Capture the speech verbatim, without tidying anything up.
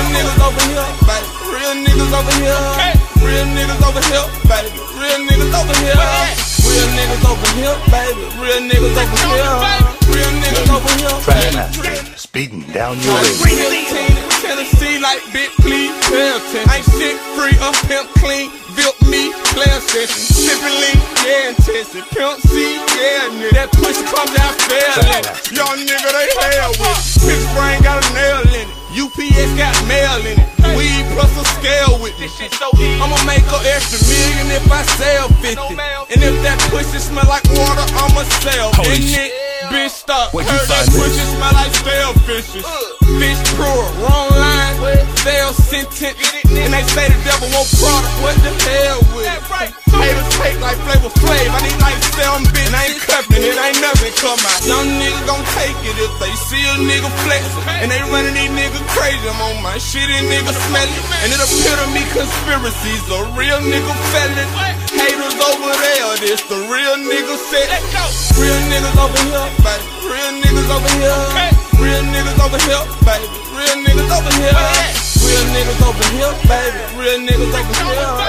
niggas over here, baby. Real niggas over here. Real niggas over here, baby. Real niggas over here. Real niggas over here, baby. Real niggas over here. Real niggas over here. Trackmaster, speeding down your lane. Tennessee like big please, pay attention. Ain't shit free, a pimp clean, built me, player session. Sippin' lean, yeah, and tested. Pimp C, yeah, nigga. That pussy come down failing. Young nigga, they hell with it. Pitch brain got a nail in it. U P S got mail in it. Weed plus a scale with it. I'ma make her extra million if I sell fifty. And if that pussy smell like water, I'ma sell. And it, bitch, stop. Heard that pussy smell like stale fishes. Fish pro, wrong line, fail sentence. And they say the devil won't product, what the hell with it? Haters take like Flavor Flav, I need like seven bitch. I ain't cuffin', it ain't nothing come out. Young niggas gon' take it if they see a nigga flexin'. And they running these niggas crazy, I'm on my shit and niggas smell it. And it appear to me conspiracies, a real nigga felon. Haters over there, this the real nigga set. Real niggas over here, baby. Real niggas over here. Real niggas over here, baby. Real niggas over here. Real niggas over here, baby. Real niggas over here.